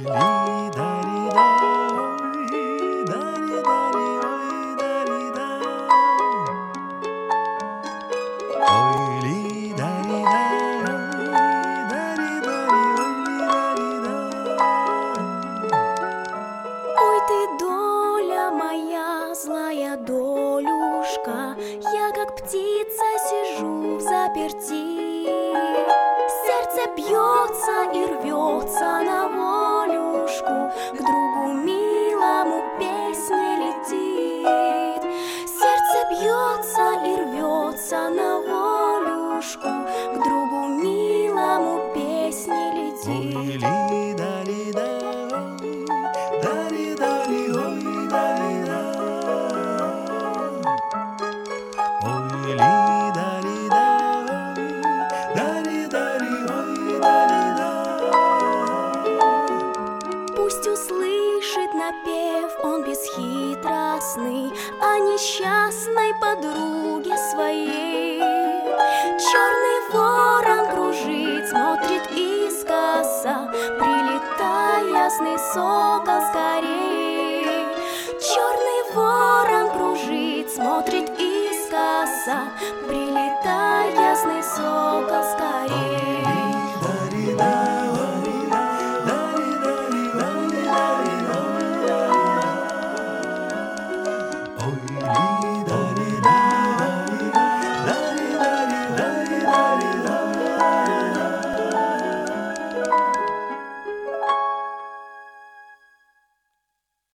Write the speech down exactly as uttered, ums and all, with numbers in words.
Ой, ты, доля моя, злая долюшка, я как птица сижу взаперти. Сердце бьется и рвется на волюшку, к другу милому песня летит. Сердце бьется и рвется на волюшку, к другу милому песня летит. Пусть услышит напев он бесхитростный о несчастной подруге своей. Черный ворон кружит, смотрит искоса, прилетай, ясный сокол, скорей. Черный ворон кружит, смотрит искоса, прилетай, ясный сокол, скорей.